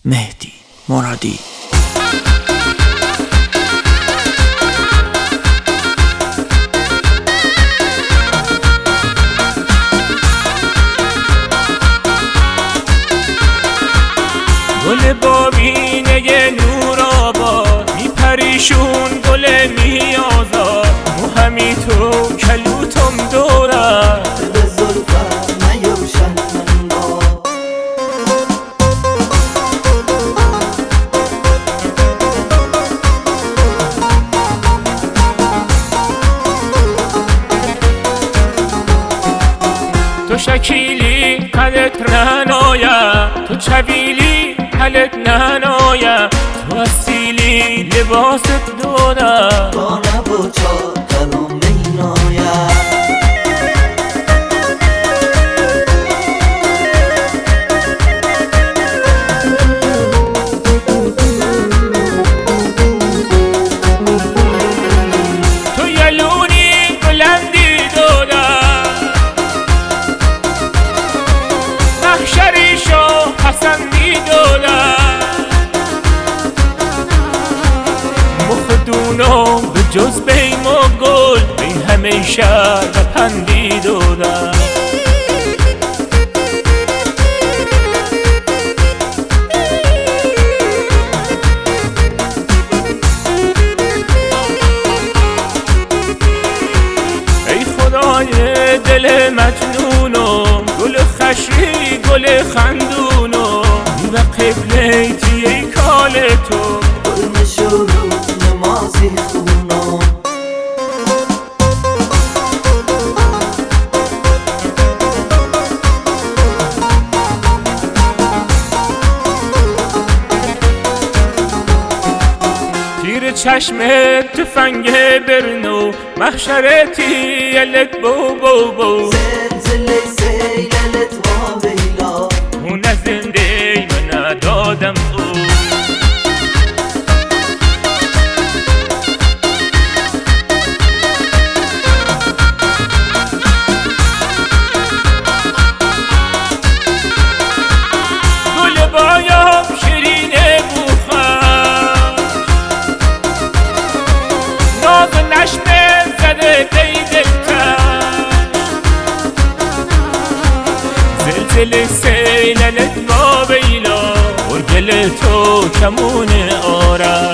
مهدی مرادی. گل بابینه نور آباد میپریشون گل میازاد موهمی تو کلوتم دورد به زلفت نیوشن من با تو شکیلی قدت ننایم، تو چویلی حلت ننایم، تو اصیلی لباست دورم با لب و چادرم مینایم. تو یلونی بلندی دورم محشری شو پسندی دورم مخدونو به جز بیم و گل بین همه شهر و پندی دورم ای خدای دل مجنونم، گل خشی گل خندونم و قبله تیه کال تو قرم شروع نمازی خونم. تیر چشمت تفنگ برنو محشرتی یلت بو بو بو زلزله سیلت و ویلا اون از زنده من ندادم او گل بایم شیرینه بوخم ناز نشمه زده دیدتش زلزله سیللت با بیلا و گل تو کمون آرش